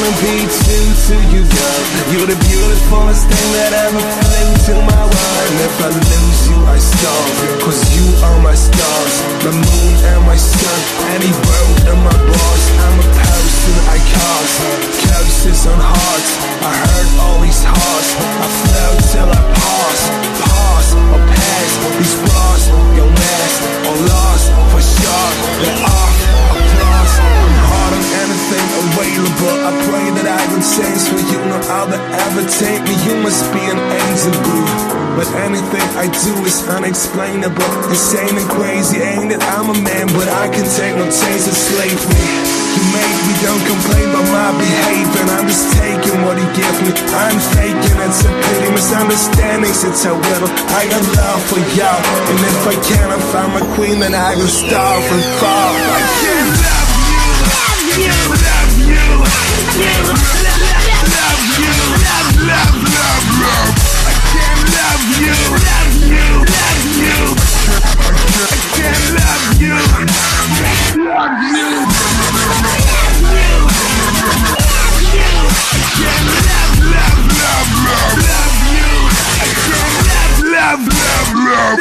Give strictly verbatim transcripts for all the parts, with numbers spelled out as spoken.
wanna be true to you, girl. You're the beautifulest thing that ever flew to my world. And if I lose you, I starve, cause you are my stars, my moon and my sun, any road in my bars. I'm a person I cause curses on hearts. I heard all these hearts, I flow till I pass, pass or pass. These bras go last or lost for sure. They're off, applause. I'm hard on anything available. I pray that I can change for you. No other ever take me. You must be an angel, boo. But anything I do is unexplainable, insane and crazy. Ain't it? I'm a man, but I can take no change and slave me. You make me, don't complain about my behavior. I'm just taking what you give me. I'm faking, it's a pity. Misunderstandings, it's a riddle. I got love for y'all, and if I can't find my queen, then I can starve and fall. I can't love you, love you, love you, love you, love you, love, love, love, love. I can't love you, love you, love you. I can't love you, love you. Love, love, love,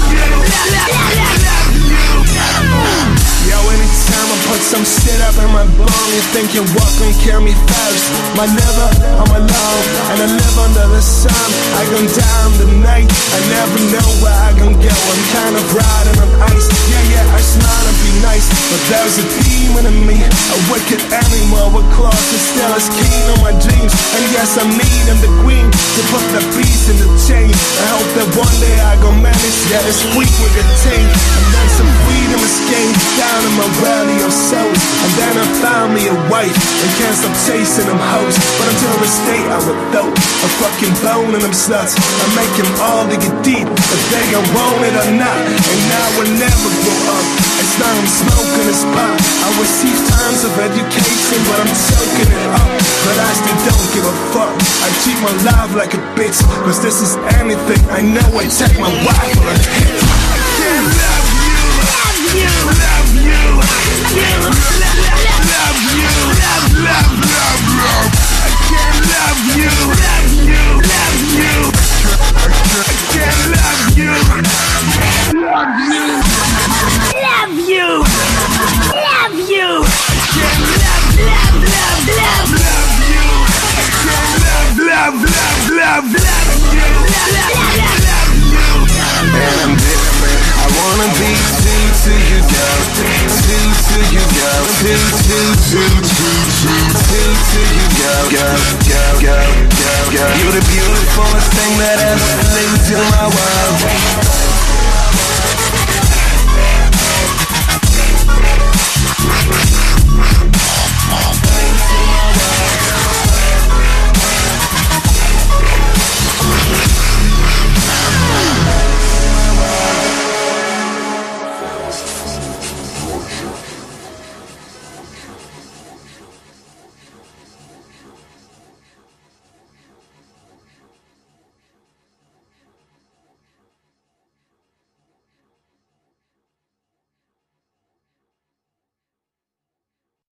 yo, anytime I put some shit up in my bone, you think you're welcome, carry me first. My liver, I'm alone, and I live under the sun. I gon' die in the night, I never know where I gon' go. I'm kind of riding on ice, yeah, yeah, I smile and be nice, but there's a demon in me, a wicked animal with claws that still is keen on my dreams. And yes, I'm needing the queen to put the beast in the chain. I hope that one day I gon' manage, yeah, it's sweet with a taste. And then some freedom is gained down in my valley of souls. And then I found me a wife and can't stop chasing them hoes. But until this day I would throw a fucking bone in them sluts. I make them all dig it deep, if they gon' want it or not. And I will never grow up, it's now I'm smoking this pot. I receive tons of education, but I'm choking it up. But I still don't give a fuck, I treat my life like a bitch, cause this is anything, I know I take my wife for a hit. I can't love you, love you, love you, love you, love you, love, love, love, love. I can't love you, love you, love you. I can't love you, love you, love you, love you. I can't love, love, love, love, love you. I can't love, love, love, love, love you, love, love, love you. And I'm different, I wanna be true to you, girl. True to you, girl. True, true, true, true, true, true to you, girl. Girl, girl, girl, girl, girl. You're the beautifulest thing that ever flew to my world.